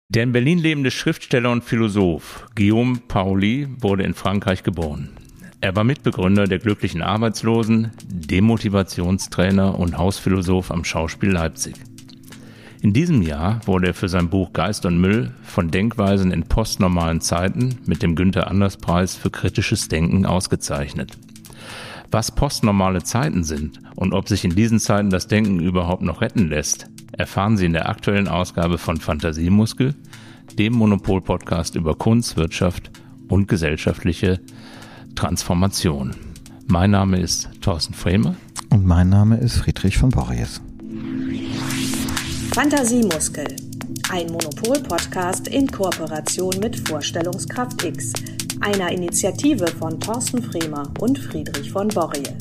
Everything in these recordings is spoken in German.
Der in Berlin lebende Schriftsteller und Philosoph Guillaume Paoli wurde in Frankreich geboren. Er war Mitbegründer der Glücklichen Arbeitslosen, Demotivationstrainer und Hausphilosoph am Schauspiel Leipzig. In diesem Jahr wurde er für sein Buch Geist und Müll von Denkweisen in postnormalen Zeiten mit dem Günther-Anders-Preis für kritisches Denken ausgezeichnet. Was postnormale Zeiten sind und ob sich in diesen Zeiten das Denken überhaupt noch retten lässt, erfahren Sie in der aktuellen Ausgabe von Fantasiemuskel, dem Monopol-Podcast über Kunst, Wirtschaft und gesellschaftliche Transformation. Mein Name ist Thorsten Frehme. Und mein Name ist Friedrich von Borries. Fantasiemuskel, ein Monopol-Podcast in Kooperation mit Vorstellungskraft X, einer Initiative von Thorsten Frehme und Friedrich von Borries.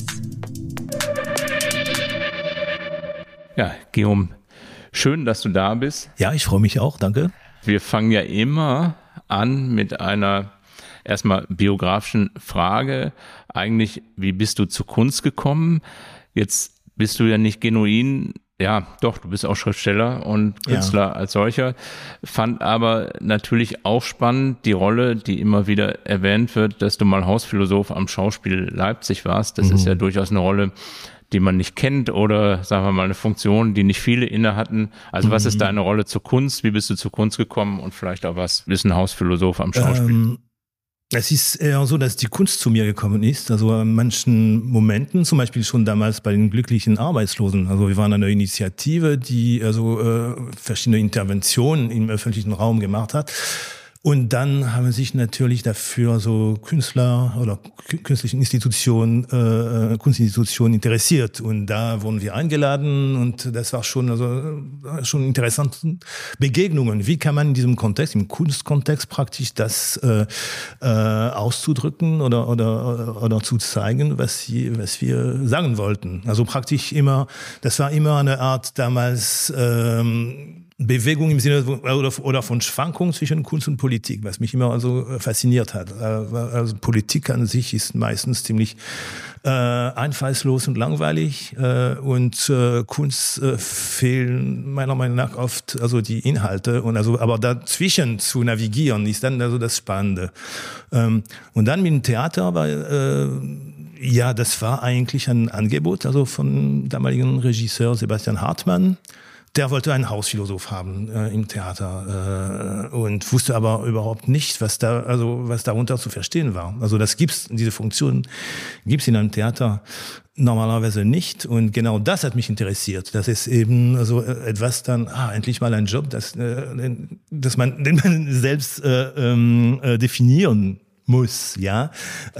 Ja, Guillaume, schön, dass du da bist. Ja, ich freue mich auch, danke. Wir fangen ja immer an mit einer erstmal biografischen Frage. Eigentlich, wie bist du zur Kunst gekommen? Jetzt bist du ja nicht genuin, ja doch, du bist auch Schriftsteller und Künstler als solcher. Fand aber natürlich auch spannend die Rolle, die immer wieder erwähnt wird, dass du mal Hausphilosoph am Schauspiel Leipzig warst. Das ist ja durchaus eine Rolle, die man nicht kennt oder sagen wir mal eine Funktion, die nicht viele inne hatten. Also was ist deine Rolle zur Kunst? Wie bist du zur Kunst gekommen? Und vielleicht auch was ist ein Hausphilosoph am Schauspiel? Es ist eher so, dass die Kunst zu mir gekommen ist. Also an manchen Momenten, zum Beispiel schon damals bei den Glücklichen Arbeitslosen. Also wir waren eine Initiative, die verschiedene Interventionen im öffentlichen Raum gemacht hat. Und dann haben sich natürlich dafür so Künstler oder Kunstinstitutionen interessiert. Und da wurden wir eingeladen und das war schon interessante Begegnungen. Wie kann man in diesem Kontext, im Kunstkontext praktisch das auszudrücken oder zu zeigen, was wir sagen wollten. Also praktisch das war immer eine Art damals Bewegung im Sinne oder von Schwankungen zwischen Kunst und Politik, was mich immer fasziniert hat. Also Politik an sich ist meistens ziemlich einfallslos und langweilig und Kunst fehlen meiner Meinung nach oft die Inhalte und aber dazwischen zu navigieren ist dann das Spannende. Und dann mit dem Theater war das war eigentlich ein Angebot vom damaligen Regisseur Sebastian Hartmann. Der wollte einen Hausphilosoph haben im Theater und wusste aber überhaupt nicht, was darunter zu verstehen war. Also diese Funktion gibt's in einem Theater normalerweise nicht und genau das hat mich interessiert. Das ist eben etwas dann endlich mal ein Job, den man selbst definieren muss, ja.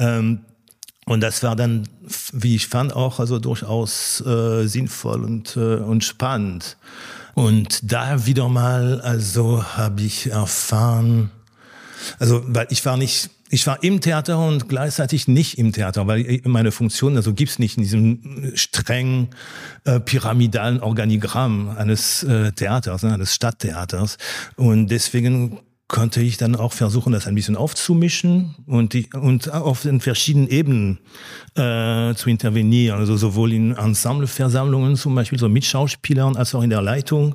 Und das war dann, wie ich fand, auch durchaus sinnvoll und spannend. Und da wieder mal, habe ich erfahren, weil ich war im Theater und gleichzeitig nicht im Theater, weil meine Funktion gibt's nicht in diesem streng pyramidalen Organigramm eines Theaters, eines Stadttheaters. Und deswegen konnte ich dann auch versuchen, das ein bisschen aufzumischen und auf den verschiedenen Ebenen zu intervenieren. Also sowohl in Ensembleversammlungen, zum Beispiel so mit Schauspielern, als auch in der Leitung.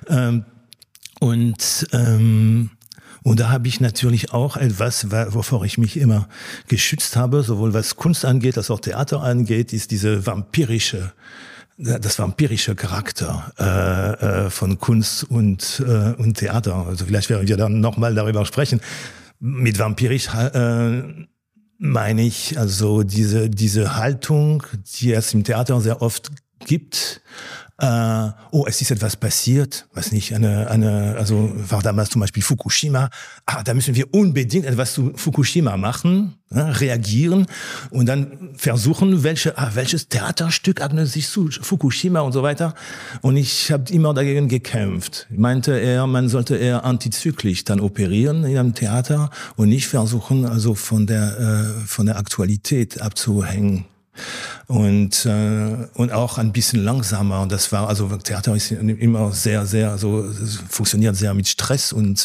Und da habe ich natürlich auch etwas, wovor ich mich immer geschützt habe, sowohl was Kunst angeht, als auch Theater angeht, ist das vampirische Charakter von Kunst und Theater. Also vielleicht werden wir dann nochmal darüber sprechen. Mit vampirisch meine ich diese Haltung, die es im Theater sehr oft gibt. Es ist etwas passiert, was nicht, war damals zum Beispiel Fukushima. Da müssen wir unbedingt etwas zu Fukushima machen, reagieren und dann versuchen, welches Theaterstück eignet sich zu Fukushima und so weiter. Und ich habe immer dagegen gekämpft. Meinte man sollte eher antizyklisch dann operieren in einem Theater und nicht versuchen, von der Aktualität abzuhängen. Und auch ein bisschen langsamer. Und das war, Theater ist immer sehr, sehr, es funktioniert sehr mit Stress und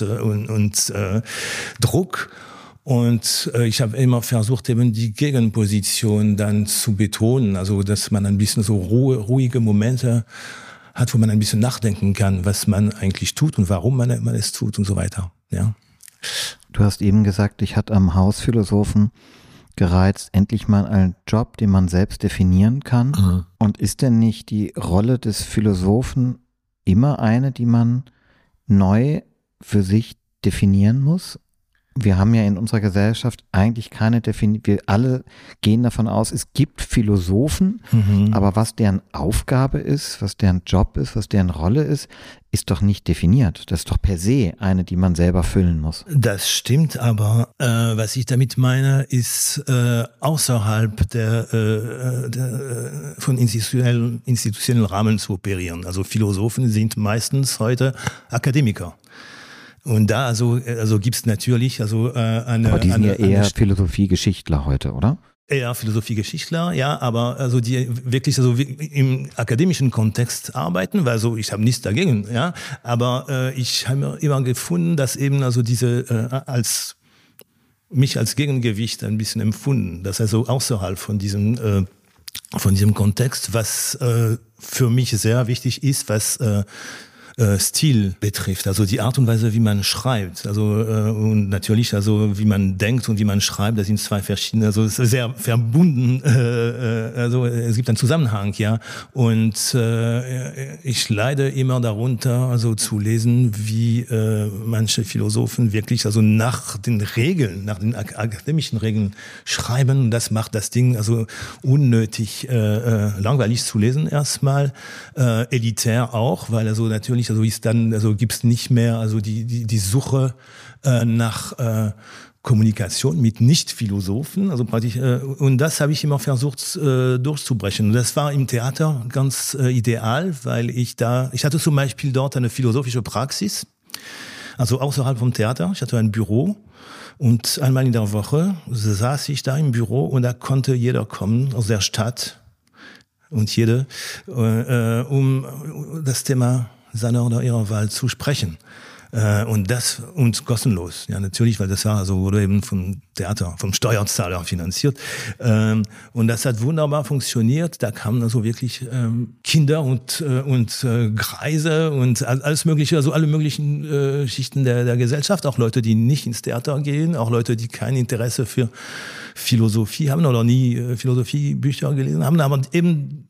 Druck. Und ich habe immer versucht, eben die Gegenposition dann zu betonen, dass man ein bisschen ruhige Momente hat, wo man ein bisschen nachdenken kann, was man eigentlich tut und warum man es tut und so weiter. Ja. Du hast eben gesagt, dich hat am Hausphilosophen gereizt, endlich mal einen Job, den man selbst definieren kann. Mhm. Und ist denn nicht die Rolle des Philosophen immer eine, die man neu für sich definieren muss? Wir haben ja in unserer Gesellschaft eigentlich keine Definition. Wir alle gehen davon aus, es gibt Philosophen, aber was deren Aufgabe ist, was deren Job ist, was deren Rolle ist doch nicht definiert. Das ist doch per se eine, die man selber füllen muss. Das stimmt, aber was ich damit meine, ist außerhalb von institutionellen Rahmen zu operieren. Also Philosophen sind meistens heute Akademiker. Und da gibt's natürlich eine. Aber die sind ja eher Philosophiegeschichtler heute, oder? Eher Philosophiegeschichtler, ja, aber also die wirklich im akademischen Kontext arbeiten, weil ich habe nichts dagegen, ja, aber ich habe immer gefunden, dass eben mich als Gegengewicht ein bisschen empfunden, dass außerhalb von diesem Kontext, was für mich sehr wichtig ist, was Stil betrifft, also die Art und Weise, wie man schreibt, und natürlich, wie man denkt und wie man schreibt, das sind zwei verschiedene, es ist sehr verbunden, es gibt einen Zusammenhang, ja, und ich leide immer darunter, zu lesen, wie manche Philosophen wirklich, nach den Regeln, nach den akademischen Regeln schreiben, und das macht das Ding unnötig langweilig zu lesen erstmal, elitär auch, weil natürlich gibt's nicht mehr die Suche nach Kommunikation mit Nicht-Philosophen, praktisch, und das habe ich immer versucht durchzubrechen. Und das war im Theater ganz ideal, weil ich hatte zum Beispiel dort eine philosophische Praxis, außerhalb vom Theater. Ich hatte ein Büro und einmal in der Woche saß ich da im Büro und da konnte jeder kommen aus der Stadt und jede, um das Thema seiner oder ihrer Wahl zu sprechen. Und kostenlos. Ja, natürlich, weil das wurde eben vom Theater, vom Steuerzahler finanziert. Und das hat wunderbar funktioniert. Da kamen wirklich Kinder und Greise und alles Mögliche, alle möglichen Schichten der Gesellschaft, auch Leute, die nicht ins Theater gehen, auch Leute, die kein Interesse für Philosophie haben oder nie Philosophiebücher gelesen haben, aber eben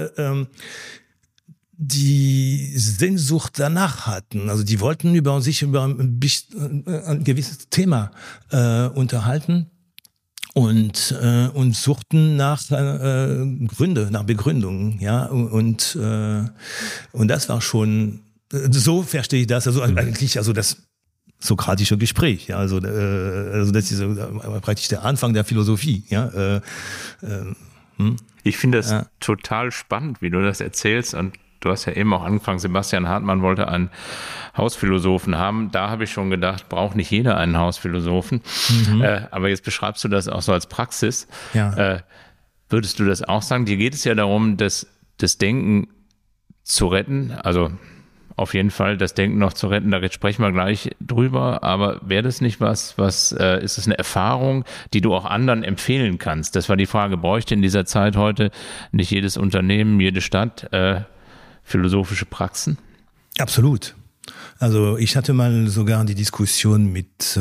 die Sehnsucht danach hatten. Also die wollten sich über ein gewisses Thema unterhalten und suchten nach nach Begründungen, ja, und das war schon, so verstehe ich das, eigentlich, das sokratische Gespräch, ja, das ist praktisch der Anfang der Philosophie, ja. Ich finde das total spannend, wie du das erzählst, und du hast ja eben auch angefangen, Sebastian Hartmann wollte einen Hausphilosophen haben. Da habe ich schon gedacht, braucht nicht jeder einen Hausphilosophen. Aber jetzt beschreibst du das auch so als Praxis. Ja. Würdest du das auch sagen? Dir geht es ja darum, das Denken zu retten. Also auf jeden Fall das Denken noch zu retten. Da sprechen wir gleich drüber. Aber wäre das nicht ist es eine Erfahrung, die du auch anderen empfehlen kannst? Das war die Frage, bräuchte in dieser Zeit heute nicht jedes Unternehmen, jede Stadt philosophische Praxen? Absolut. Also ich hatte mal sogar die Diskussion mit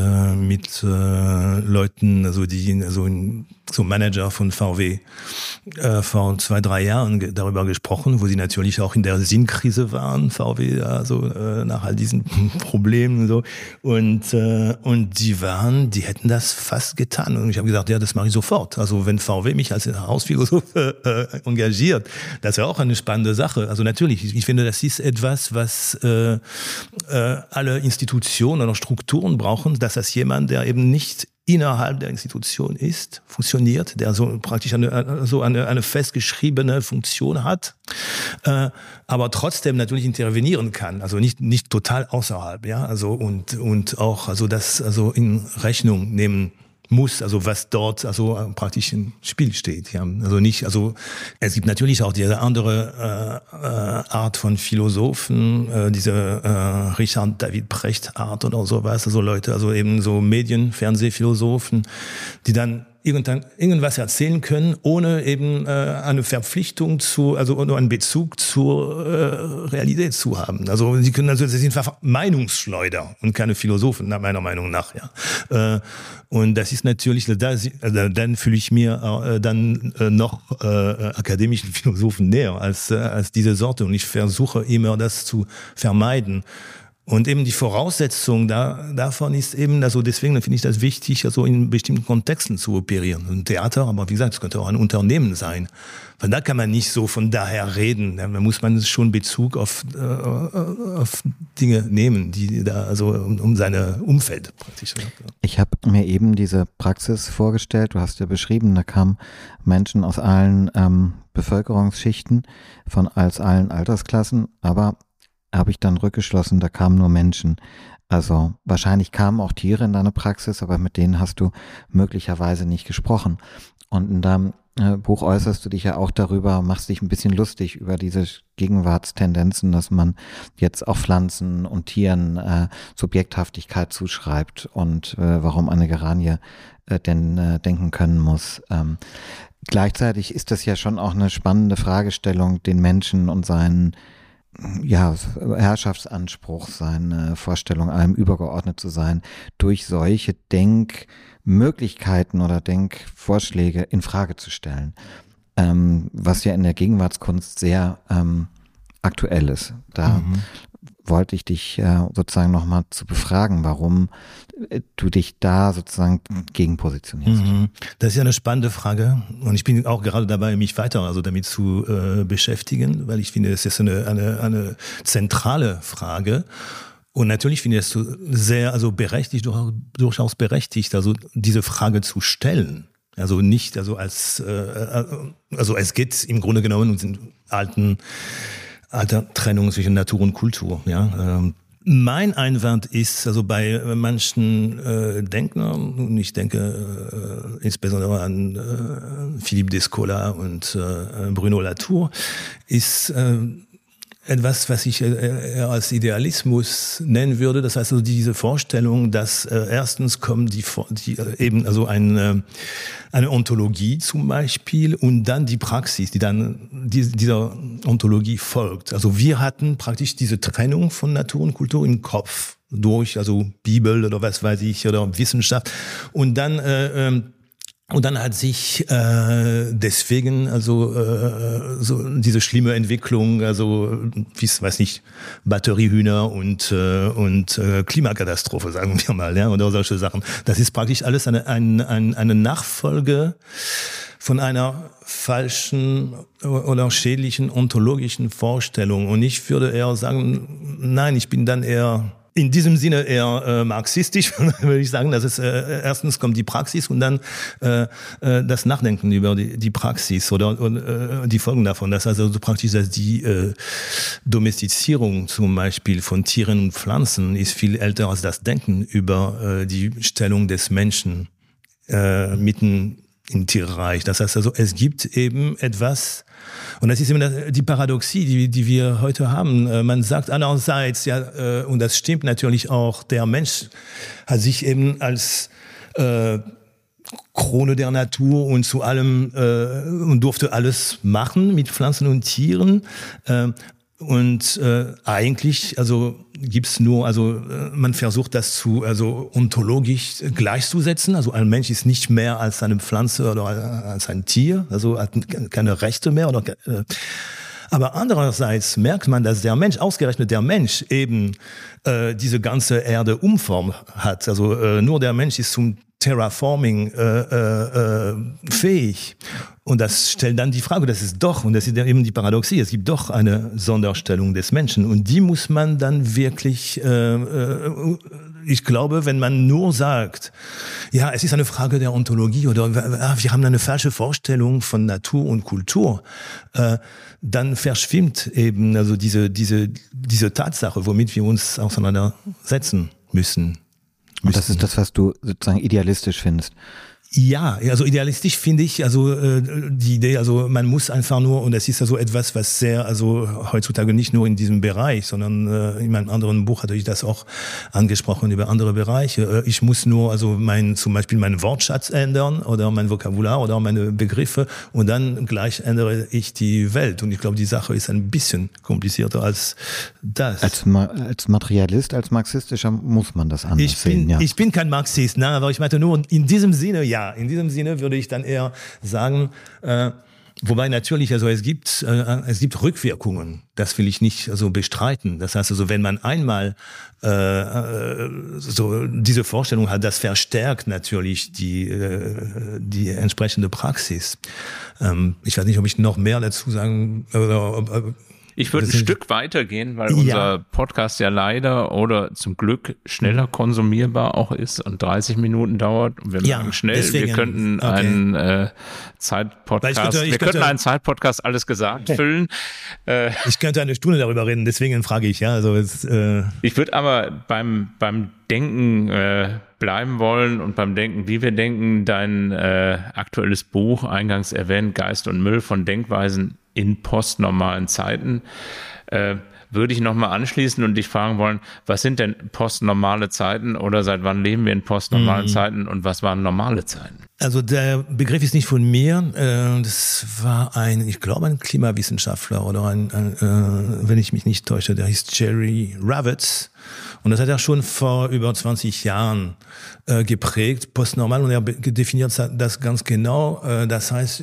Leuten, die so Manager von VW vor 2-3 Jahren darüber gesprochen, wo sie natürlich auch in der Sinnkrise waren, VW, nach all diesen Problemen und so. Und die hätten das fast getan. Und ich habe gesagt, ja, das mache ich sofort. Also wenn VW mich als Hausphilosoph engagiert, das wäre auch eine spannende Sache. Also natürlich, ich finde, das ist etwas, was alle Institutionen oder Strukturen brauchen, dass das jemand, der eben nicht innerhalb der Institution funktioniert, der praktisch eine festgeschriebene Funktion hat, aber trotzdem natürlich intervenieren kann, also nicht total außerhalb, ja, und auch das in Rechnung nehmen muss, was dort praktisch im Spiel steht, ja, es gibt natürlich auch diese andere Art von Philosophen, diese Richard David Precht Art oder sowas, Leute, eben so Medien, Fernsehphilosophen, die dann irgendwas erzählen können, ohne eben eine Verpflichtung oder einen Bezug zur Realität zu haben. Also sie sind einfach Meinungsschleuder und keine Philosophen, meiner Meinung nach. Ja. Und das ist natürlich, dann fühle ich mir dann noch akademischen Philosophen näher als diese Sorte. Und ich versuche immer, das zu vermeiden. Und eben die Voraussetzung davon ist eben, also deswegen finde ich das wichtig, also in bestimmten Kontexten zu operieren. Ein Theater, aber wie gesagt, es könnte auch ein Unternehmen sein. Weil da kann man nicht so von daher reden. Da muss man schon Bezug auf Dinge nehmen, die da also um seine Umfeld praktisch. Ich habe mir eben diese Praxis vorgestellt, du hast ja beschrieben, da kamen Menschen aus allen Bevölkerungsschichten, aus allen Altersklassen, aber habe ich dann rückgeschlossen, da kamen nur Menschen. Also wahrscheinlich kamen auch Tiere in deine Praxis, aber mit denen hast du möglicherweise nicht gesprochen. Und in deinem Buch äußerst du dich ja auch darüber, machst dich ein bisschen lustig über diese Gegenwartstendenzen, dass man jetzt auch Pflanzen und Tieren Subjekthaftigkeit zuschreibt und warum eine Geranie denn denken können muss. Gleichzeitig ist das ja schon auch eine spannende Fragestellung, den Menschen und seinen Herrschaftsanspruch, seine Vorstellung, allem übergeordnet zu sein, durch solche Denkmöglichkeiten oder Denkvorschläge in Frage zu stellen, was ja in der Gegenwartskunst sehr aktuell ist. Da wollte ich dich sozusagen nochmal zu befragen, warum du dich da sozusagen gegen positionierst. Das ist ja eine spannende Frage und ich bin auch gerade dabei, mich weiter damit zu beschäftigen, weil ich finde, es ist eine zentrale Frage. Und natürlich finde ich es sehr, berechtigt, durchaus berechtigt, also diese Frage zu stellen. Also nicht, es geht im Grunde genommen um den alter Trennung zwischen Natur und Kultur, ja. Mein Einwand ist, bei manchen Denkern, und ich denke insbesondere an Philippe Descola und Bruno Latour, ist etwas, was ich eher als Idealismus nennen würde. Das heißt diese Vorstellung, dass erstens kommt eine Ontologie zum Beispiel und dann die Praxis, die dann dieser Ontologie folgt. Also wir hatten praktisch diese Trennung von Natur und Kultur im Kopf durch Bibel oder was weiß ich oder Wissenschaft und dann hat sich deswegen so diese schlimme Entwicklung, Batteriehühner und Klimakatastrophe, sagen wir mal, ja, oder solche Sachen. Das ist praktisch alles eine Nachfolge von einer falschen oder schädlichen ontologischen Vorstellung. Und ich würde eher sagen, nein, ich bin dann eher in diesem Sinne eher marxistisch, würde ich sagen, dass es erstens kommt die Praxis und dann das Nachdenken über die Praxis oder die Folgen davon. Das heißt also praktisch, dass die Domestizierung zum Beispiel von Tieren und Pflanzen ist viel älter als das Denken über die Stellung des Menschen mitten im Tierreich. Das heißt also, es gibt eben etwas. Und das ist immer die Paradoxie, die wir heute haben. Man sagt einerseits, ja, und das stimmt natürlich auch, der Mensch hat sich eben als Krone der Natur und zu allem und durfte alles machen mit Pflanzen und Tieren. Und eigentlich, gibt's nur, man versucht das ontologisch gleichzusetzen. Also ein Mensch ist nicht mehr als eine Pflanze oder als ein Tier, hat keine Rechte mehr aber andererseits merkt man, dass ausgerechnet der Mensch eben diese ganze Erde umformt hat. Nur der Mensch ist zum Terraforming fähig. Und das stellt dann die Frage, das ist eben die Paradoxie, es gibt doch eine Sonderstellung des Menschen und die muss man dann wirklich, ich glaube, wenn man nur sagt, ja, es ist eine Frage der Ontologie oder wir haben eine falsche Vorstellung von Natur und Kultur, dann verschwimmt eben diese Tatsache, womit wir uns auseinandersetzen müssen. Und das ist das, was du sozusagen idealistisch findest. Ja, also idealistisch finde ich, also die Idee, also man muss einfach nur, und das ist also etwas, was sehr, also heutzutage nicht nur in diesem Bereich, sondern in meinem anderen Buch hatte ich das auch angesprochen über andere Bereiche. Ich muss nur also zum Beispiel meinen Wortschatz ändern oder mein Vokabular oder meine Begriffe und dann gleich ändere ich die Welt. Und ich glaube, die Sache ist ein bisschen komplizierter als das. Als Materialist, als Marxistischer muss man das anders sehen. Ja. Ich bin kein Marxist, ne, aber ich meinte nur in diesem Sinne, ja. In diesem Sinne würde ich dann eher sagen, wobei natürlich, also es gibt Rückwirkungen, das will ich nicht also bestreiten. Das heißt also, wenn man einmal so diese Vorstellung hat, das verstärkt natürlich die entsprechende Praxis. Ich weiß nicht, ob ich noch mehr dazu sagen oder ich würde ein Stück weitergehen, weil unser Podcast ja leider oder zum Glück schneller konsumierbar auch ist und 30 Minuten dauert. Und wir machen schnell. Deswegen, wir könnten einen einen Zeitpodcast alles gesagt füllen. Ich könnte eine Stunde darüber reden, deswegen frage ich. Ja, also ich würde aber beim Denken bleiben wollen und beim Denken, wie wir denken, dein aktuelles Buch, eingangs erwähnt, Geist und Müll von Denkweisen in postnormalen Zeiten, würde ich nochmal anschließen und dich fragen wollen, was sind denn postnormale Zeiten oder seit wann leben wir in postnormalen Zeiten und was waren normale Zeiten? Also der Begriff ist nicht von mir, das war ich glaube ein Klimawissenschaftler oder wenn ich mich nicht täusche, der hieß Jerry Ravitz und das hat er schon vor über 20 Jahren geprägt, postnormal, und er definiert das ganz genau, das heißt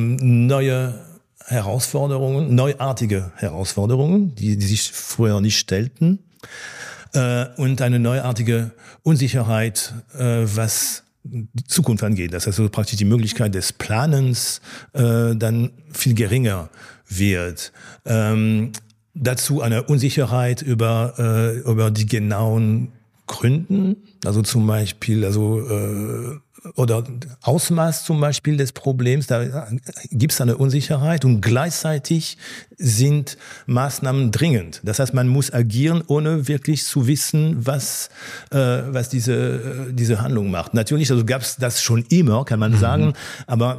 neuartige Herausforderungen, die sich früher nicht stellten, und eine neuartige Unsicherheit, was die Zukunft angeht. Das heißt also praktisch die Möglichkeit des Planens dann viel geringer wird. Dazu eine Unsicherheit über die genauen Gründen, also zum Beispiel, oder Ausmaß zum Beispiel des Problems, da gibt es eine Unsicherheit und gleichzeitig sind Maßnahmen dringend. Das heißt, man muss agieren, ohne wirklich zu wissen, was diese Handlung macht. Natürlich, also gab es das schon immer, kann man sagen, aber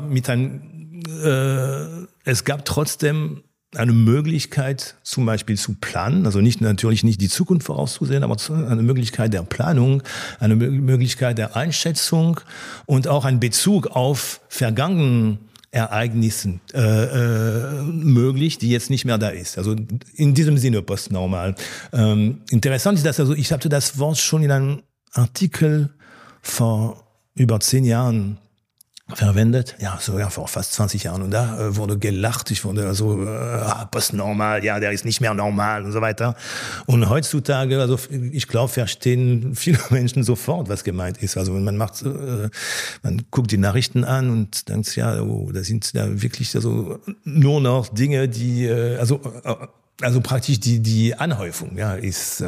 es gab trotzdem eine Möglichkeit zum Beispiel zu planen, also natürlich nicht die Zukunft vorauszusehen, aber eine Möglichkeit der Planung, eine Möglichkeit der Einschätzung und auch ein Bezug auf vergangenen Ereignissen möglich, die jetzt nicht mehr da ist. Also in diesem Sinne postnormal. Interessant ist, dass ich hatte das Wort schon in einem Artikel vor über 10 Jahren verwendet, sogar vor fast 20 Jahren, und da wurde gelacht, ich wurde postnormal, der ist nicht mehr normal und so weiter. Und heutzutage, also ich glaube, verstehen viele Menschen sofort, was gemeint ist. Also man guckt die Nachrichten an und denkt, da sind da wirklich nur noch Dinge, die also praktisch die Anhäufung, ist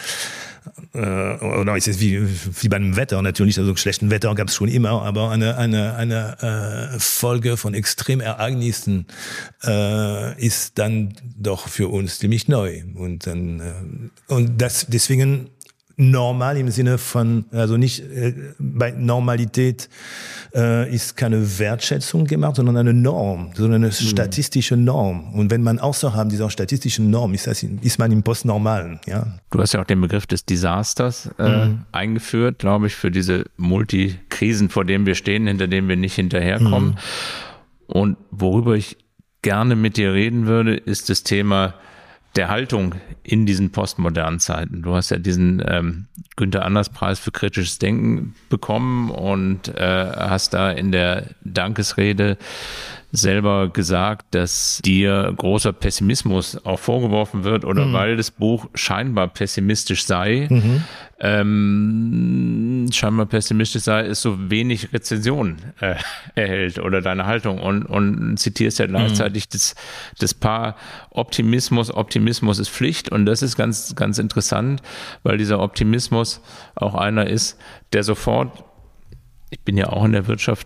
oder ist es wie beim Wetter natürlich, also schlechten Wetter gab es schon immer, aber eine Folge von Extremereignissen ist dann doch für uns ziemlich neu und das deswegen normal im Sinne von, also nicht bei Normalität ist keine Wertschätzung gemacht, sondern eine Norm, sondern eine statistische Norm. Und wenn man außerhalb dieser statistischen Norm ist man im Postnormalen. Ja. Du hast ja auch den Begriff des Disasters eingeführt, glaube ich, für diese Multikrisen, vor denen wir stehen, hinter denen wir nicht hinterherkommen. Und worüber ich gerne mit dir reden würde, ist das Thema der Haltung in diesen postmodernen Zeiten. Du hast ja diesen Günther-Anders-Preis für kritisches Denken bekommen und hast da in der Dankesrede selber gesagt, dass dir großer Pessimismus auch vorgeworfen wird oder weil das Buch scheinbar pessimistisch sei. Scheinbar pessimistisch sei, es so wenig Rezensionen erhält oder deine Haltung und zitierst ja gleichzeitig das Paar Optimismus ist Pflicht, und das ist ganz, ganz interessant, weil dieser Optimismus auch einer ist, der sofort, ich bin ja auch in der Wirtschaft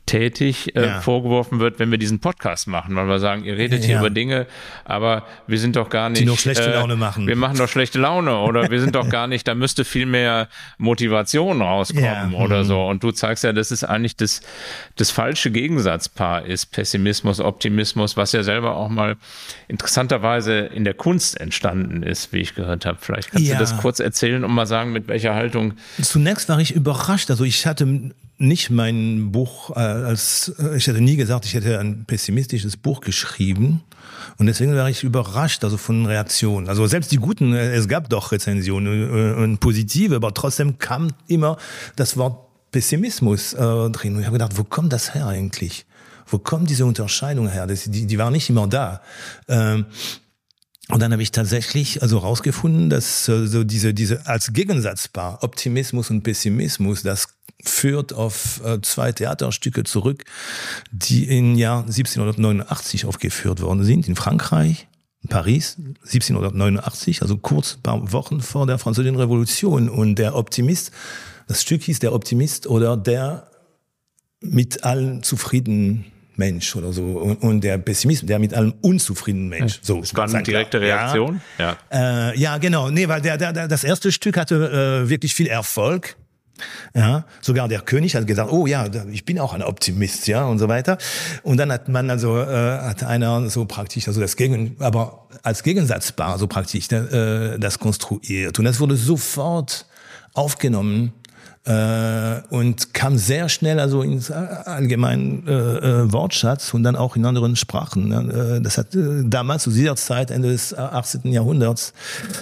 tätig vorgeworfen wird, wenn wir diesen Podcast machen, weil wir sagen, ihr redet hier über Dinge, aber wir sind doch gar nicht... Die noch schlechte Laune machen. Wir machen doch schlechte Laune oder wir sind doch gar nicht, da müsste viel mehr Motivation rauskommen oder so. Und du zeigst ja, dass es eigentlich das falsche Gegensatzpaar ist, Pessimismus, Optimismus, was ja selber auch mal interessanterweise in der Kunst entstanden ist, wie ich gehört habe. Vielleicht kannst du das kurz erzählen und mal sagen, mit welcher Haltung... Zunächst war ich überrascht, also ich hatte nicht mein Buch ich hätte nie gesagt, ich hätte ein pessimistisches Buch geschrieben und deswegen war ich überrascht, also von Reaktionen. Also selbst die guten, es gab doch Rezensionen und positive, aber trotzdem kam immer das Wort Pessimismus drin und ich habe gedacht, wo kommt das her eigentlich? Wo kommt diese Unterscheidung her? Die war nicht immer da. Und dann habe ich tatsächlich rausgefunden, dass so diese als Gegensatzpaar Optimismus und Pessimismus, das führt auf 2 Theaterstücke zurück, die im Jahr 1789 aufgeführt worden sind, in Frankreich, in Paris, 1789, also kurz ein paar Wochen vor der Französischen Revolution. Und der Optimist, das Stück hieß Der Optimist oder der mit allen zufriedenen Mensch oder so und der Pessimist, der mit allem unzufriedenen Mensch. So, das war eine direkte Reaktion? Ja, genau. Nee, weil das erste Stück hatte wirklich viel Erfolg. Ja, sogar der König hat gesagt, oh ja, ich bin auch ein Optimist, ja, und so weiter. Und dann hat man hat einer so praktisch, aber als Gegensatzpaar so praktisch das konstruiert. Und das wurde sofort aufgenommen und kam sehr schnell ins allgemeinen Wortschatz und dann auch in anderen Sprachen. Das hat damals zu dieser Zeit, Ende des 18. Jahrhunderts,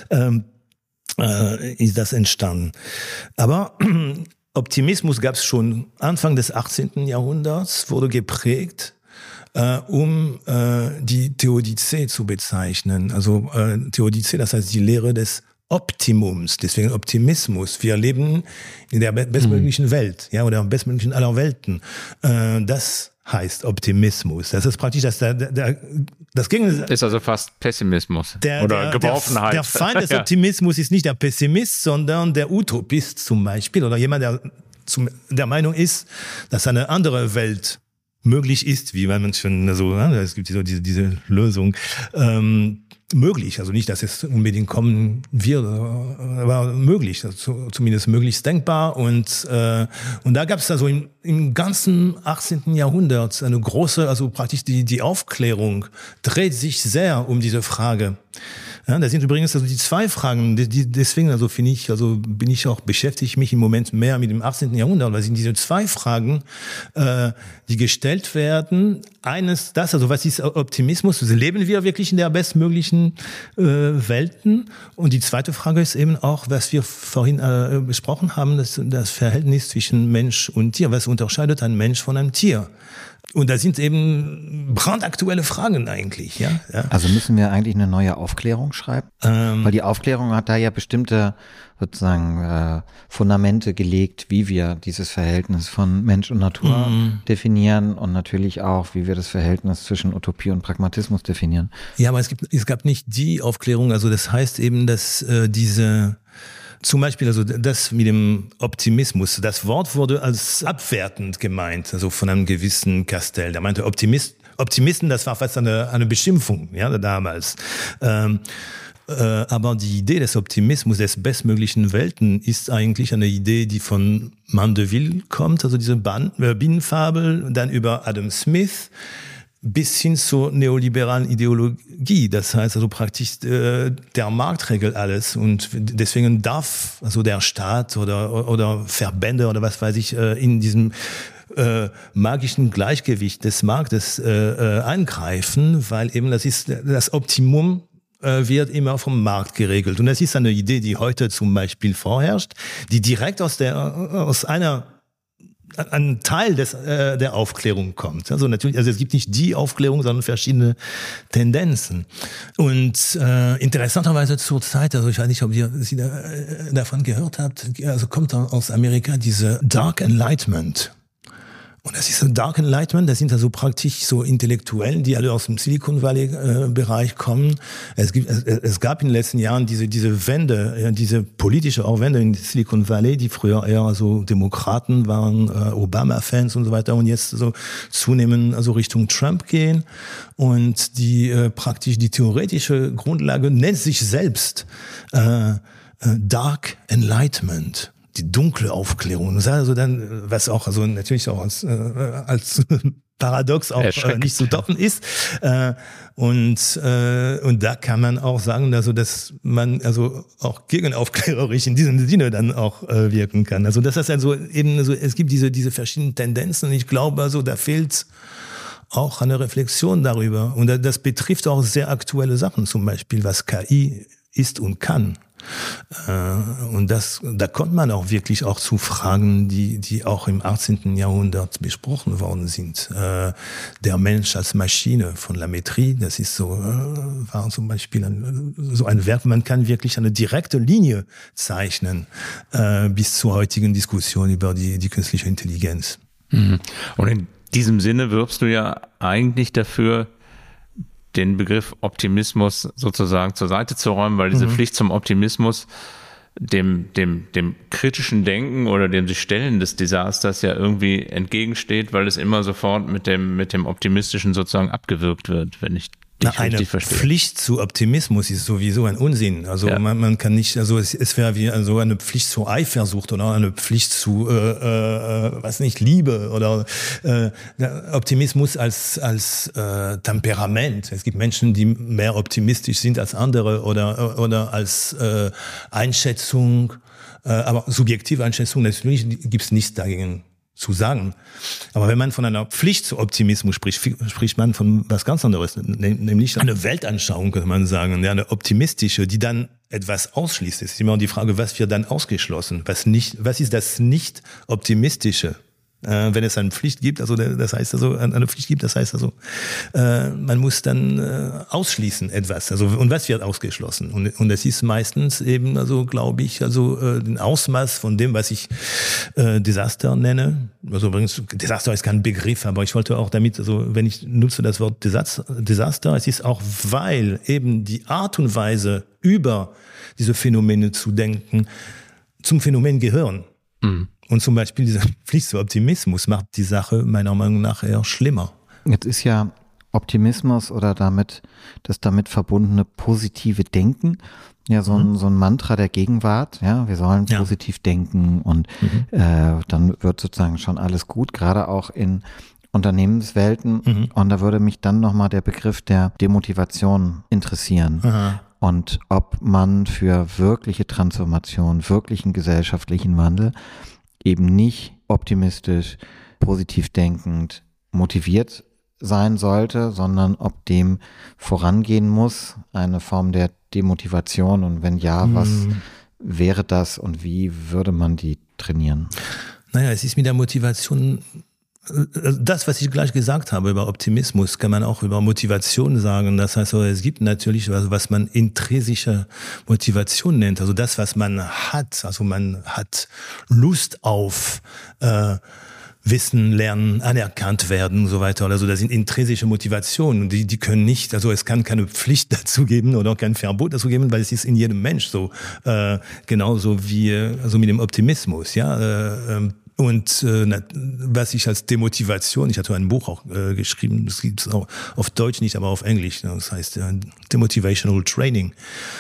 ist das entstanden. Aber Optimismus gab es schon Anfang des 18. Jahrhunderts, wurde geprägt, um die Theodizee zu bezeichnen. Also Theodizee, das heißt die Lehre des Optimums, deswegen Optimismus. Wir leben in der bestmöglichen Welt, ja, oder bestmöglichen aller Welten. Das heißt Optimismus. Das ist praktisch das Gegenteil. Ist also fast Pessimismus oder Geworfenheit. Der Feind des Optimismus ist nicht der Pessimist, sondern der Utopist zum Beispiel oder jemand, der Meinung ist, dass eine andere Welt möglich ist, wie man schon es gibt diese Lösung, möglich, also nicht, dass es unbedingt kommen wird, aber möglich, also zumindest möglichst denkbar und da gab es also im ganzen 18. Jahrhundert eine große, also praktisch die Aufklärung dreht sich sehr um diese Frage. Ja, das sind übrigens die 2 Fragen, deswegen beschäftige ich mich im Moment mehr mit dem 18. Jahrhundert, weil es sind diese 2 Fragen, die gestellt werden. Eines, was ist Optimismus? Also leben wir wirklich in der bestmöglichen Welten? Und die zweite Frage ist eben auch, was wir vorhin besprochen haben, das Verhältnis zwischen Mensch und Tier. Was unterscheidet ein Mensch von einem Tier? Und da sind eben brandaktuelle Fragen eigentlich. Ja? Also müssen wir eigentlich eine neue Aufklärung schreiben? Weil die Aufklärung hat da ja bestimmte sozusagen Fundamente gelegt, wie wir dieses Verhältnis von Mensch und Natur definieren und natürlich auch, wie wir das Verhältnis zwischen Utopie und Pragmatismus definieren. Ja, aber es gab nicht die Aufklärung, also das heißt eben, dass zum Beispiel, also das mit dem Optimismus, das Wort wurde als abwertend gemeint, also von einem gewissen Castell. Der meinte Optimisten, das war fast eine Beschimpfung, ja, damals. Aber die Idee des Optimismus, des bestmöglichen Welten, ist eigentlich eine Idee, die von Mandeville kommt, also diese Bienenfabel, dann über Adam Smith, bis hin zur neoliberalen Ideologie. Das heißt also praktisch, der Markt regelt alles und deswegen darf also der Staat oder Verbände oder was weiß ich in diesem magischen Gleichgewicht des Marktes eingreifen, weil eben das Optimum wird immer vom Markt geregelt. Und das ist eine Idee, die heute zum Beispiel vorherrscht, die direkt aus ein Teil der Aufklärung kommt. Also natürlich, es gibt nicht die Aufklärung, sondern verschiedene Tendenzen. Und interessanterweise zur Zeit, also ich weiß nicht, ob Sie davon gehört habt, also kommt aus Amerika diese Dark Enlightenment. Und das ist so Dark Enlightenment, das sind also praktisch so Intellektuellen, die alle aus dem Silicon Valley Bereich kommen. Es gab in den letzten Jahren diese Wende, diese politische auch Wende in Silicon Valley, die früher eher so Demokraten waren, Obama-Fans und so weiter und jetzt so zunehmend also Richtung Trump gehen und die praktisch die theoretische Grundlage nennt sich selbst Dark Enlightenment. Die dunkle Aufklärung. Das also dann, was auch, also natürlich auch als Paradox auch nicht zu toppen ist. Und da kann man auch sagen, also, dass man also auch gegenaufklärerisch in diesem Sinne dann auch wirken kann. Also das ist also eben so, es gibt diese verschiedenen Tendenzen. Und ich glaube, also da fehlt auch eine Reflexion darüber. Und das betrifft auch sehr aktuelle Sachen, zum Beispiel was KI ist und kann. Und da kommt man auch wirklich auch zu Fragen, die auch im 18. Jahrhundert besprochen worden sind. Der Mensch als Maschine von Lametrie, das ist so, war zum Beispiel so ein Werk, man kann wirklich eine direkte Linie zeichnen, bis zur heutigen Diskussion über die künstliche Intelligenz. Und in diesem Sinne wirbst du ja eigentlich dafür, den Begriff Optimismus sozusagen zur Seite zu räumen, weil diese Pflicht zum Optimismus dem kritischen Denken oder dem sich Stellen des Desasters ja irgendwie entgegensteht, weil es immer sofort mit dem Optimistischen sozusagen abgewürgt wird, wenn ich dich richtig verstehe. Pflicht zu Optimismus ist sowieso ein Unsinn. Also man kann nicht, also es wäre wie also eine Pflicht zur Eifersucht oder eine Pflicht zu Liebe oder Optimismus als Temperament. Es gibt Menschen, die mehr optimistisch sind als andere oder als Einschätzung, aber subjektive Einschätzung, natürlich gibt's nichts dagegen zu sagen. Aber wenn man von einer Pflicht zu Optimismus spricht man von was ganz anderes, nämlich eine Weltanschauung, könnte man sagen, eine optimistische, die dann etwas ausschließt. Es ist immer die Frage, was wird dann ausgeschlossen? Was ist das nicht optimistische? Wenn es eine Pflicht gibt, also das heißt also eine Pflicht gibt, das heißt also man muss dann ausschließen etwas. Also und was wird ausgeschlossen? Und das ist meistens eben also glaube ich also den Ausmaß von dem, was ich Desaster nenne. Also übrigens Desaster ist kein Begriff, aber ich wollte auch damit, also wenn ich nutze das Wort Desaster, es ist auch weil eben die Art und Weise über diese Phänomene zu denken zum Phänomen gehören. Und zum Beispiel dieser Pflicht zu Optimismus macht die Sache meiner Meinung nach eher schlimmer. Jetzt ist ja Optimismus oder das damit verbundene positive Denken ja so ein Mantra der Gegenwart. Ja, wir sollen positiv denken und dann wird sozusagen schon alles gut, gerade auch in Unternehmenswelten. Und da würde mich dann nochmal der Begriff der Demotivation interessieren. Aha. Und ob man für wirkliche Transformation, wirklichen gesellschaftlichen Wandel eben nicht optimistisch, positiv denkend, motiviert sein sollte, sondern ob dem vorangehen muss eine Form der Demotivation und wenn ja, was wäre das und wie würde man die trainieren? Naja, es ist mit der Motivation, das, was ich gleich gesagt habe über Optimismus, kann man auch über Motivation sagen. Das heißt, es gibt natürlich was man intrinsische Motivation nennt. Also das, was man hat. Also man hat Lust auf Wissen, Lernen, anerkannt werden und so weiter. Also das sind intrinsische Motivationen. Die können nicht, also es kann keine Pflicht dazu geben oder kein Verbot dazu geben, weil es ist in jedem Mensch so. Genauso wie also mit dem Optimismus, ja. Und was ich als Demotivation, ich hatte ein Buch auch geschrieben, das gibt es auch auf Deutsch nicht, aber auf Englisch, das heißt Demotivational Training.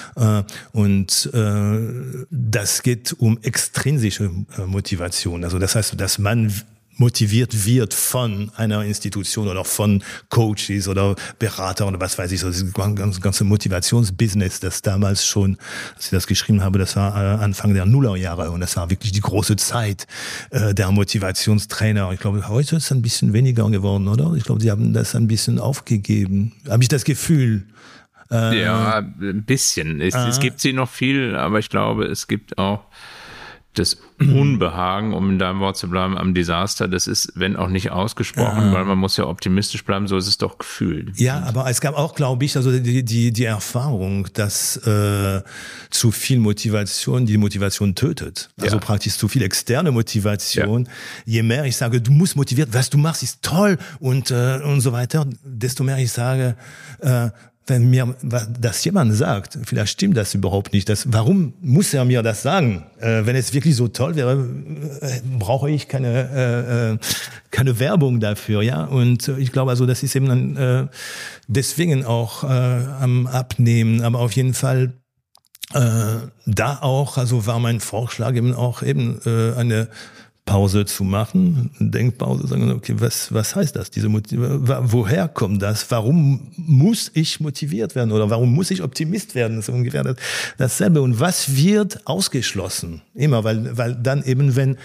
Und das geht um extrinsische Motivation, also das heißt, dass man motiviert wird von einer Institution oder von Coaches oder Beratern oder was weiß ich, so das ganze Motivationsbusiness, das damals schon, als ich das geschrieben habe, das war Anfang der Nullerjahre und das war wirklich die große Zeit der Motivationstrainer. Ich glaube, heute ist es ein bisschen weniger geworden, oder? Ich glaube, sie haben das ein bisschen aufgegeben. Habe ich das Gefühl? Ja, ein bisschen. Es gibt sie noch viel, aber ich glaube, es gibt auch das Unbehagen, um in deinem Wort zu bleiben, am Desaster, das ist, wenn auch nicht ausgesprochen, weil man muss ja optimistisch bleiben, so ist es doch gefühlt. Ja, aber es gab auch, glaube ich, also die Erfahrung, dass zu viel Motivation die Motivation tötet. Also praktisch zu viel externe Motivation. Je mehr ich sage, du musst motiviert, was du machst, ist toll und so weiter, desto mehr ich sage, wenn mir das jemand sagt, vielleicht stimmt das überhaupt nicht. Warum muss er mir das sagen? Wenn es wirklich so toll wäre, brauche ich keine Werbung dafür, ja. Und ich glaube, also das ist eben dann, deswegen auch am Abnehmen, aber auf jeden Fall da auch, also war mein Vorschlag eben auch eine Pause zu machen, Denkpause, sagen, okay, was heißt das? Woher kommt das? Warum muss ich motiviert werden oder warum muss ich Optimist werden? Das ist ungefähr dasselbe. Und was wird ausgeschlossen? Immer, weil dann eben,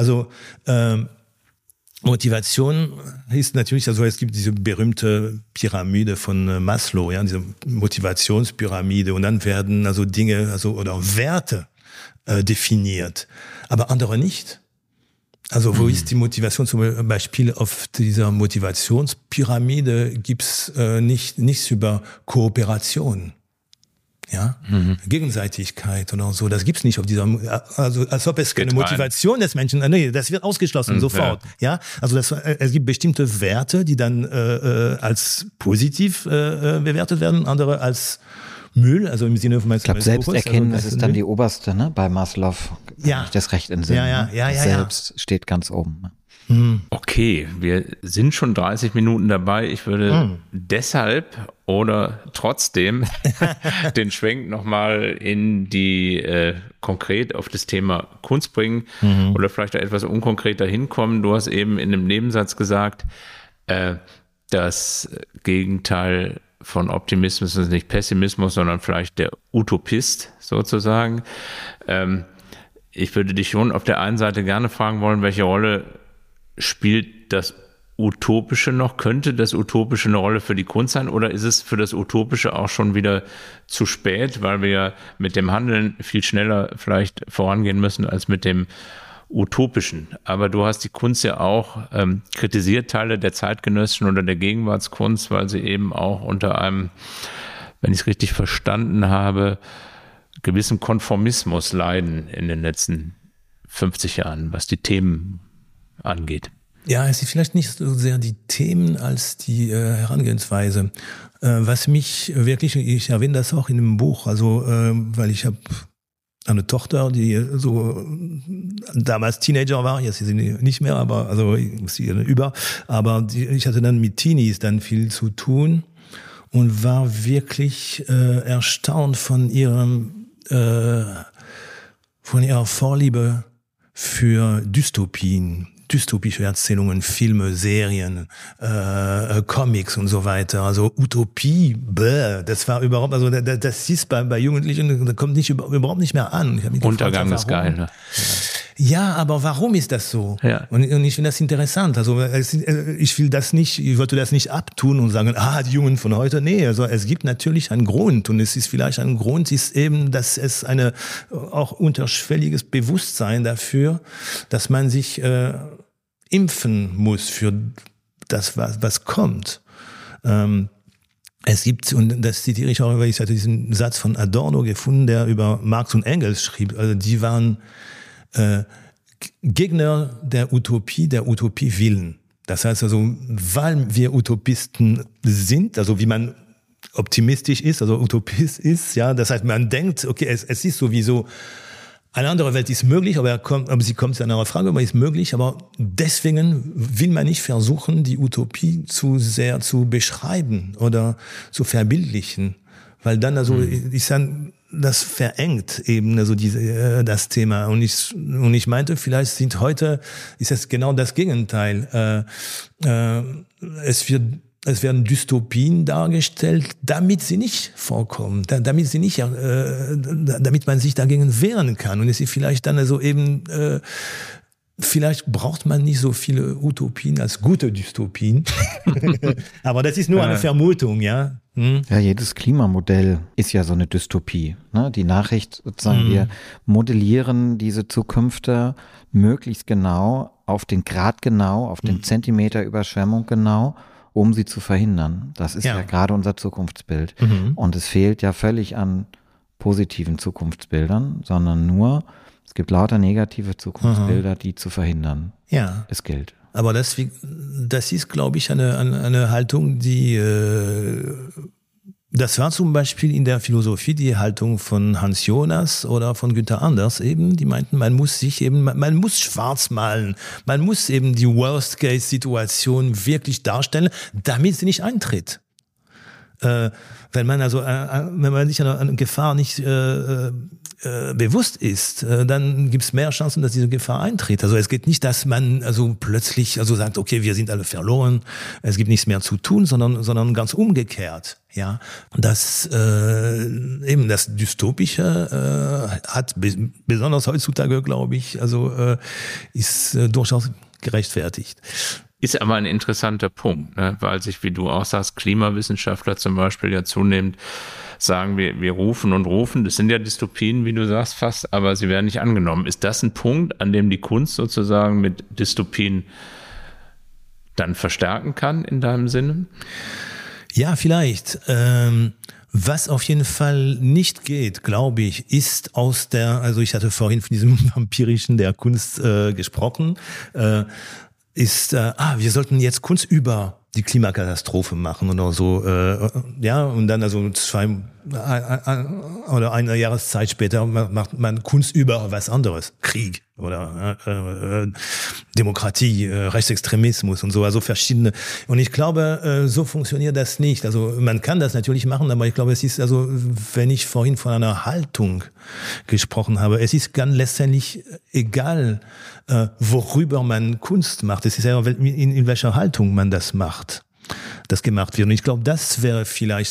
Motivation ist natürlich, also es gibt diese berühmte Pyramide von Maslow, ja, diese Motivationspyramide, und dann werden also Dinge, oder Werte definiert, aber andere nicht. Also wo ist die Motivation? Zum Beispiel auf dieser Motivationspyramide gibt's nichts über Kooperation, ja, Gegenseitigkeit oder so. Das gibt's nicht auf dieser, also als ob es keine Motivation des Menschen. Nee, das wird ausgeschlossen sofort. Ja, also es gibt bestimmte Werte, die dann als positiv bewertet werden, andere als Müll, also im Sinne von ich glaube, Selbsterkenntnis ist dann die oberste, ne? Bei Maslow, wenn ich das recht entsinne. Ja. Selbst steht ganz oben. Okay, wir sind schon 30 Minuten dabei. Ich würde deshalb oder trotzdem den Schwenk nochmal in die konkret auf das Thema Kunst bringen oder vielleicht da etwas unkonkreter hinkommen. Du hast eben in einem Nebensatz gesagt, das Gegenteil von Optimismus ist nicht Pessimismus, sondern vielleicht der Utopist sozusagen. Ich würde dich schon auf der einen Seite gerne fragen wollen, welche Rolle spielt das Utopische noch? Könnte das Utopische eine Rolle für die Kunst sein oder ist es für das Utopische auch schon wieder zu spät, weil wir ja mit dem Handeln viel schneller vielleicht vorangehen müssen als mit dem Utopischen? Aber du hast die Kunst ja auch kritisiert, Teile der zeitgenössischen oder der Gegenwartskunst, weil sie eben auch unter einem, wenn ich es richtig verstanden habe, gewissen Konformismus leiden in den letzten 50 Jahren, was die Themen angeht. Ja, es ist vielleicht nicht so sehr die Themen als die Herangehensweise. Was mich wirklich, ich erwähne das auch in dem Buch, also weil ich habe eine Tochter, die so damals Teenager war, jetzt ist sie nicht mehr, aber also ich hatte dann mit Teenies dann viel zu tun und war wirklich erstaunt von ihrer Vorliebe für Dystopien, dystopische Erzählungen, Filme, Serien, Comics und so weiter. Also Utopie, das war überhaupt, also das ist bei Jugendlichen, das kommt überhaupt nicht mehr an. Ich Untergang ist geil, ne? Ja, aber warum ist das so? Ja. Und ich finde das interessant. Also ich wollte das nicht abtun und sagen, die Jungen von heute. Nee, also es gibt natürlich einen Grund und es ist vielleicht ein Grund, ist eben, dass es auch unterschwelliges Bewusstsein dafür, dass man sich impfen muss für das, was kommt. Es gibt, und das zitiere ich auch, weil ich hatte diesen Satz von Adorno gefunden, der über Marx und Engels schrieb. Also die waren Gegner der Utopie willen. Das heißt also, weil wir Utopisten sind, also wie man optimistisch ist, also Utopist ist, ja, das heißt, man denkt, okay, es ist sowieso, eine andere Welt ist möglich, aber sie kommt zu einer Frage, aber ist möglich, aber deswegen will man nicht versuchen, die Utopie zu sehr zu beschreiben oder zu verbildlichen, weil dann also ist dann das verengt eben also das Thema und ich meinte, vielleicht ist es genau das Gegenteil. Es werden Dystopien dargestellt, damit sie nicht vorkommen, damit man sich dagegen wehren kann. Und es ist vielleicht dann also eben vielleicht braucht man nicht so viele Utopien als gute Dystopien. Aber das ist nur eine Vermutung, ja. Ja, jedes Klimamodell ist ja so eine Dystopie. Ne? Die Nachricht sozusagen, wir modellieren diese Zukünfte möglichst genau, auf den Grad genau, auf den Zentimeter Überschwemmung genau, um sie zu verhindern. Das ist ja gerade unser Zukunftsbild. Und es fehlt ja völlig an positiven Zukunftsbildern, sondern nur, es gibt lauter negative Zukunftsbilder, die zu verhindern. Ja. Es gilt. Aber das ist, glaube ich, eine Haltung, die, das war zum Beispiel in der Philosophie die Haltung von Hans Jonas oder von Günther Anders eben, die meinten, man muss schwarz malen, man muss eben die Worst-Case-Situation wirklich darstellen, damit sie nicht eintritt. Wenn man sich einer Gefahr nicht bewusst ist, dann gibt es mehr Chancen, dass diese Gefahr eintritt. Also es geht nicht, dass man plötzlich sagt, okay, wir sind alle verloren, es gibt nichts mehr zu tun, sondern ganz umgekehrt. Ja, das eben das Dystopische hat besonders heutzutage, glaube ich, ist durchaus gerechtfertigt. Ist aber ein interessanter Punkt, ne? Weil sich, wie du auch sagst, Klimawissenschaftler zum Beispiel ja zunehmend sagen, wir rufen und rufen. Das sind ja Dystopien, wie du sagst, fast, aber sie werden nicht angenommen. Ist das ein Punkt, an dem die Kunst sozusagen mit Dystopien dann verstärken kann in deinem Sinne? Ja, vielleicht. Was auf jeden Fall nicht geht, glaube ich, ist ich hatte vorhin von diesem Vampirischen der Kunst gesprochen, wir sollten jetzt Kunst über die Klimakatastrophe machen oder so, und dann eine Jahreszeit später macht man Kunst über was anderes, Krieg oder Demokratie, Rechtsextremismus und so, also verschiedene. Und ich glaube, so funktioniert das nicht. Also man kann das natürlich machen, aber ich glaube, es ist wenn ich vorhin von einer Haltung gesprochen habe, es ist ganz letztendlich egal, worüber man Kunst macht. Es ist ja in welcher Haltung man das gemacht wird. Und ich glaube, das wäre vielleicht,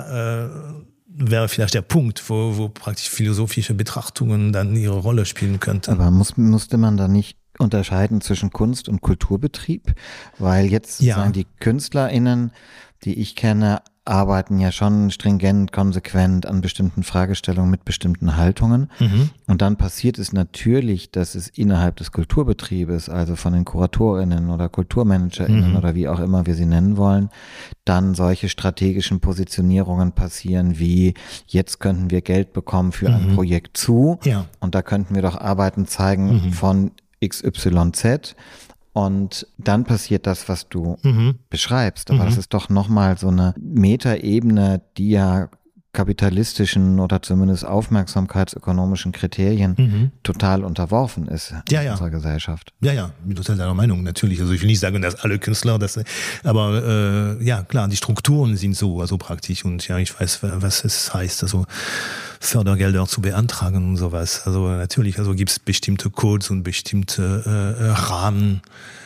wäre vielleicht der Punkt, wo praktisch philosophische Betrachtungen dann ihre Rolle spielen könnten. Aber musste man da nicht unterscheiden zwischen Kunst und Kulturbetrieb? Weil jetzt sagen die KünstlerInnen, die ich kenne, arbeiten ja schon stringent, konsequent an bestimmten Fragestellungen mit bestimmten Haltungen. Und dann passiert es natürlich, dass es innerhalb des Kulturbetriebes, also von den KuratorInnen oder KulturmanagerInnen oder wie auch immer wir sie nennen wollen, dann solche strategischen Positionierungen passieren wie, jetzt könnten wir Geld bekommen für ein Projekt zu und da könnten wir doch Arbeiten zeigen von XYZ. Und dann passiert das, was du beschreibst. Aber das ist doch nochmal so eine Metaebene, die ja kapitalistischen oder zumindest aufmerksamkeitsökonomischen Kriterien total unterworfen ist in unserer Gesellschaft. Ja, ich bin total deiner Meinung, natürlich. Also ich will nicht sagen, dass alle Künstler aber klar, die Strukturen sind so, praktisch. Und ja, ich weiß, was es heißt, Fördergelder zu beantragen und sowas. Also natürlich, gibt es bestimmte Codes und bestimmte Rahmen.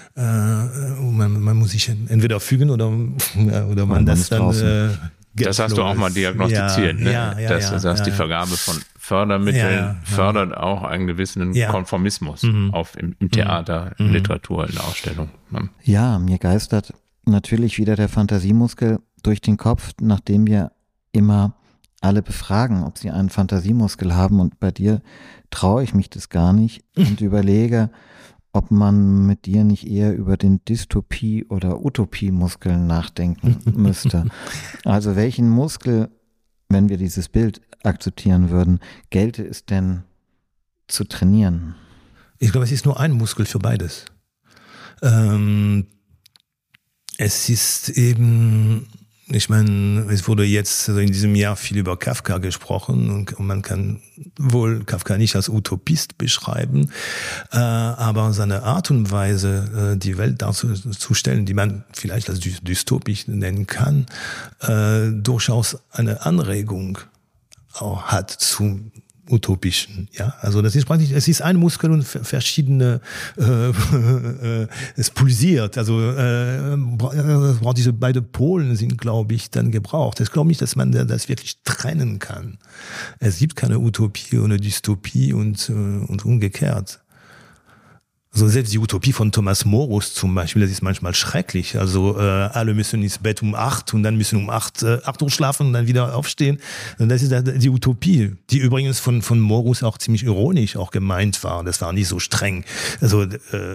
Man muss sich entweder fügen oder man das dann das hast du auch mal diagnostiziert, dass du sagst, die Vergabe von Fördermitteln fördert auch einen gewissen Konformismus im Theater, in Literatur, in der Ausstellung. Ja, mir geistert natürlich wieder der Fantasiemuskel durch den Kopf, nachdem wir immer alle befragen, ob sie einen Fantasiemuskel haben, und bei dir traue ich mich das gar nicht und überlege, ob man mit dir nicht eher über den Dystopie- oder Utopie-Muskel nachdenken müsste. Also welchen Muskel, wenn wir dieses Bild akzeptieren würden, gelte es denn zu trainieren? Ich glaube, es ist nur ein Muskel für beides. Es ist eben, ich meine, es wurde jetzt in diesem Jahr viel über Kafka gesprochen und man kann wohl Kafka nicht als Utopist beschreiben, aber seine Art und Weise, die Welt darzustellen, die man vielleicht als dystopisch nennen kann, durchaus eine Anregung auch hat zum Utopischen, ja. Also das ist praktisch, es ist ein Muskel und verschiedene, es pulsiert. Also diese beiden Polen sind, glaube ich, dann gebraucht. Ich glaube nicht, dass man das wirklich trennen kann. Es gibt keine Utopie ohne Dystopie und umgekehrt. Also selbst die Utopie von Thomas Morus zum Beispiel, das ist manchmal schrecklich. Also alle müssen ins Bett um 8 und dann müssen um 8 Uhr schlafen und dann wieder aufstehen. Und das ist die Utopie, die übrigens von Morus auch ziemlich ironisch auch gemeint war. Das war nicht so streng, also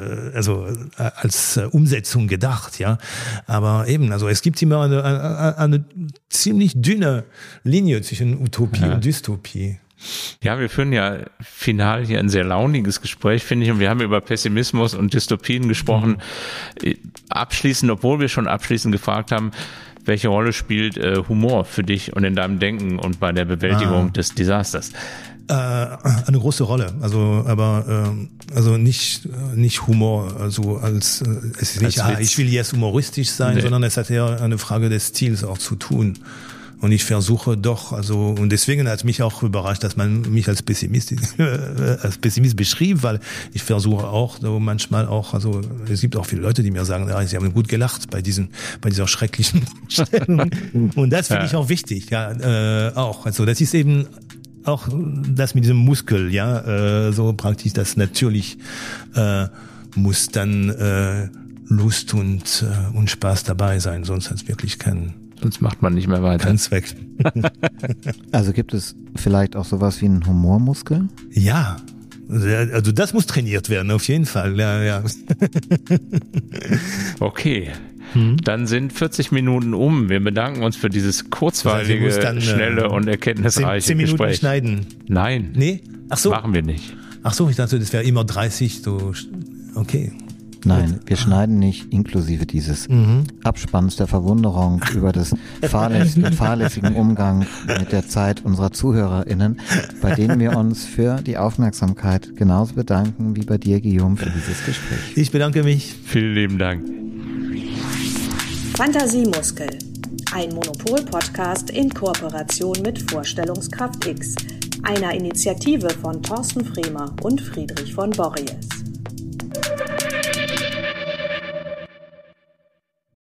als Umsetzung gedacht, ja. Aber eben, also es gibt immer eine ziemlich dünne Linie zwischen Utopie und Dystopie. Ja, wir führen ja final hier ein sehr launiges Gespräch, finde ich, und wir haben über Pessimismus und Dystopien gesprochen. Abschließend, obwohl wir schon abschließend gefragt haben, welche Rolle spielt Humor für dich und in deinem Denken und bei der Bewältigung des Desasters? Eine große Rolle, also nicht Humor, also es ist nicht, ich will jetzt humoristisch sein, sondern es hat eher eine Frage des Stils auch zu tun. Und ich versuche doch, und deswegen hat mich auch überrascht, dass man mich als Pessimist beschrieb, weil ich versuche auch so manchmal auch, also es gibt auch viele Leute, die mir sagen, ja, sie haben gut gelacht bei dieser schrecklichen Stellung. Und das finde ich auch wichtig, ja, auch. Also das ist eben auch das mit diesem Muskel, ja, so praktisch, das natürlich muss dann Lust und Spaß dabei sein, sonst hat es wirklich sonst macht man nicht mehr weiter. Keinen Zweck. Also gibt es vielleicht auch sowas wie einen Humormuskel? Ja, also das muss trainiert werden, auf jeden Fall. Ja. Okay, dann sind 40 Minuten um. Wir bedanken uns für dieses kurzweilige, schnelle und erkenntnisreiche 10 Minuten Gespräch. Schneiden. Nein, Nee? Ach so. machen wir nicht. Ach so, ich dachte, das wäre immer 30. So. Okay. Nein, wir schneiden nicht inklusive dieses Abspanns der Verwunderung über das fahrlässigen Umgang mit der Zeit unserer ZuhörerInnen, bei denen wir uns für die Aufmerksamkeit genauso bedanken wie bei dir, Guillaume, für dieses Gespräch. Ich bedanke mich. Vielen lieben Dank. Fantasiemuskel. Ein Monopol-Podcast in Kooperation mit Vorstellungskraft X, einer Initiative von Thorsten Fremer und Friedrich von Borries.